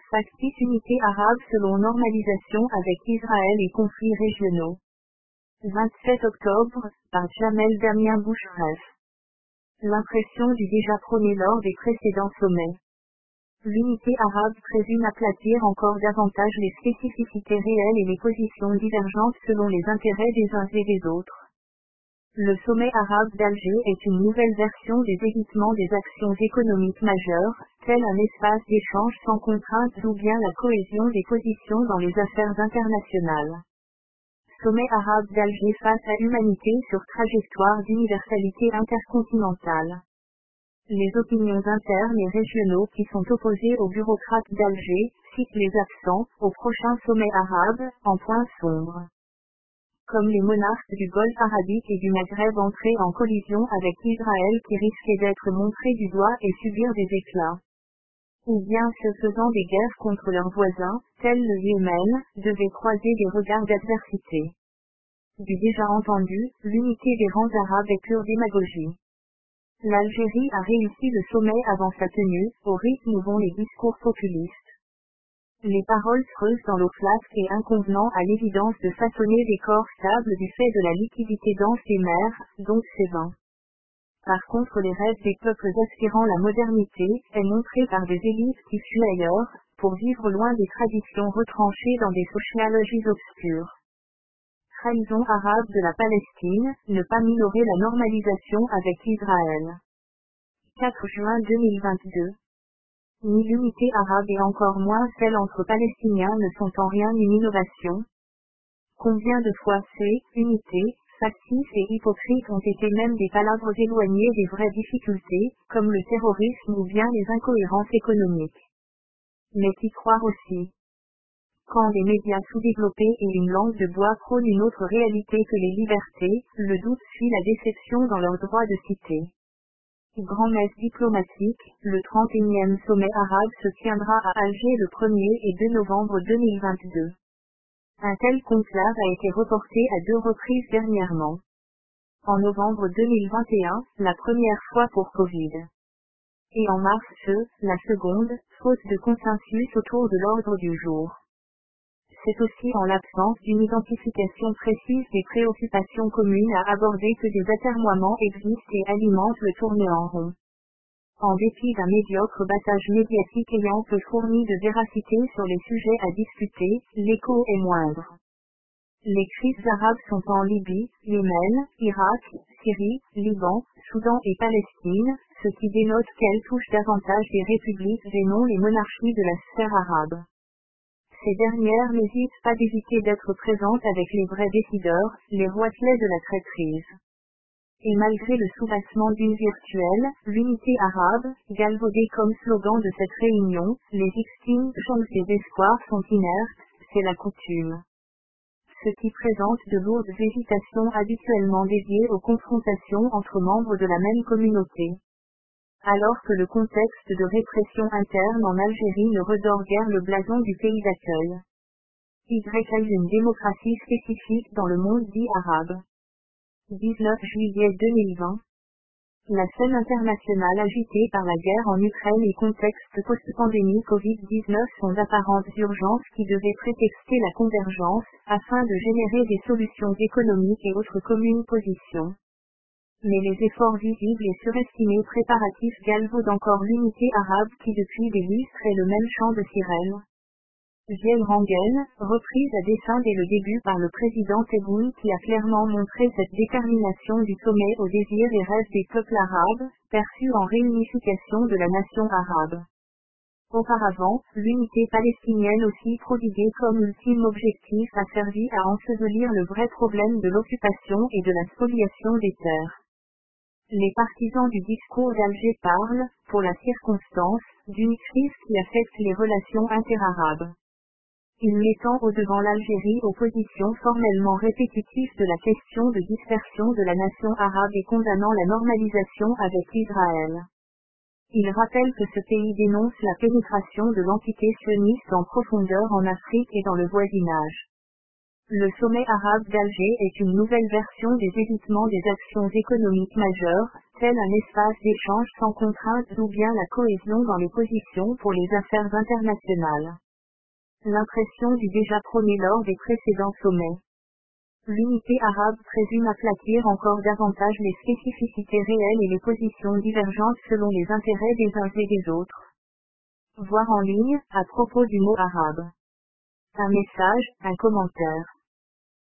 Factice unité arabe selon normalisation avec Israël et conflits régionaux. 27 octobre, par Jamel Damien Boucheref. L'impression du déjà prôné lors des précédents sommets. L'unité arabe présume aplatir encore davantage les spécificités réelles et les positions divergentes selon les intérêts des uns et des autres. Le sommet arabe d'Alger est une nouvelle version des évitements des actions économiques majeures, tel un espace d'échange sans contrainte ou bien la cohésion des positions dans les affaires internationales. Sommet arabe d'Alger face à humanité sur trajectoire d'universalité intercontinentale. Les opinions internes et régionaux qui sont opposés aux bureaucrates d'Alger citent les absents au prochain sommet arabe, en point sombre. Comme les monarques du Golfe arabique et du Maghreb entrés en collision avec Israël qui risquait d'être montrés du doigt et subir des éclats. Ou bien se faisant des guerres contre leurs voisins, tels le Yémen, devaient croiser des regards d'adversité. Du déjà entendu, l'unité des rangs arabes est pure démagogie. L'Algérie a réussi le sommet avant sa tenue, au rythme où vont les discours populistes. Les paroles creuses dans l'eau flasque et inconvenant à l'évidence de façonner des corps stables du fait de la liquidité dense des mers, donc ses vins. Par contre les rêves des peuples aspirant la modernité, est montré par des élites qui fuient ailleurs, pour vivre loin des traditions retranchées dans des sociologies obscures. Trahison arabe de la Palestine, ne pas minorer la normalisation avec Israël. 4 juin 2022. Ni l'unité arabe et encore moins celle entre Palestiniens ne sont en rien une innovation. Combien de fois unité, factice et hypocrite ont été même des palabres éloignées des vraies difficultés, comme le terrorisme ou bien les incohérences économiques. Mais qui croire aussi? Quand les médias sous-développés et une langue de bois prônent une autre réalité que les libertés, le doute suit la déception dans leur droit de citer. Grand-messe diplomatique, le 31e sommet arabe se tiendra à Alger le 1er et 2 novembre 2022. Un tel conclave a été reporté à 2 reprises dernièrement. En novembre 2021, la première fois pour Covid. Et en mars la seconde, faute de consensus autour de l'ordre du jour. C'est aussi en l'absence d'une identification précise des préoccupations communes à aborder que des atermoiements existent et alimentent le tourner en rond. En dépit d'un médiocre battage médiatique ayant peu fourni de véracité sur les sujets à discuter, l'écho est moindre. Les crises arabes sont en Libye, Yémen, Irak, Syrie, Liban, Soudan et Palestine, ce qui dénote qu'elles touchent davantage les républiques et non les monarchies de la sphère arabe. Ces dernières n'hésitent pas d'éviter d'être présentes avec les vrais décideurs, les roitelets de la traîtrise. Et malgré le soubassement d'une virtuelle, l'unité arabe, galvaudée comme slogan de cette réunion, les extinctions des espoirs sont inertes, c'est la coutume. Ce qui présente de lourdes hésitations habituellement dédiées aux confrontations entre membres de la même communauté. Alors que le contexte de répression interne en Algérie ne redore guère le blason du pays d'accueil. Y une démocratie spécifique dans le monde dit arabe. 19 juillet 2020. La scène internationale agitée par la guerre en Ukraine et contexte post-pandémie Covid-19 sont d'apparentes urgences qui devaient prétexter la convergence, afin de générer des solutions économiques et autres communes positions. Mais les efforts visibles et surestimés préparatifs galvaudent encore l'unité arabe qui depuis des lustres est le même chant de sirène. Vieille rengaine, reprise à dessein dès le début par le président Tebboune qui a clairement montré cette détermination du sommet aux désirs et rêves des peuples arabes, perçus en réunification de la nation arabe. Auparavant, l'unité palestinienne aussi prodiguée comme ultime objectif a servi à ensevelir le vrai problème de l'occupation et de la spoliation des terres. Les partisans du discours d'Alger parlent, pour la circonstance, d'une crise qui affecte les relations interarabes. Il mettant au-devant l'Algérie aux positions formellement répétitives de la question de dispersion de la nation arabe et condamnant la normalisation avec Israël. Il rappelle que ce pays dénonce la pénétration de l'entité sioniste en profondeur en Afrique et dans le voisinage. Le sommet arabe d'Alger est une nouvelle version des évitements des actions économiques majeures, est-elle un espace d'échange sans contrainte ou bien la cohésion dans les positions pour les affaires internationales? L'impression du déjà promis lors des précédents sommets. L'unité arabe présume aplatir encore davantage les spécificités réelles et les positions divergentes selon les intérêts des uns et des autres. Voir en ligne, à propos du mot arabe. Un message, un commentaire.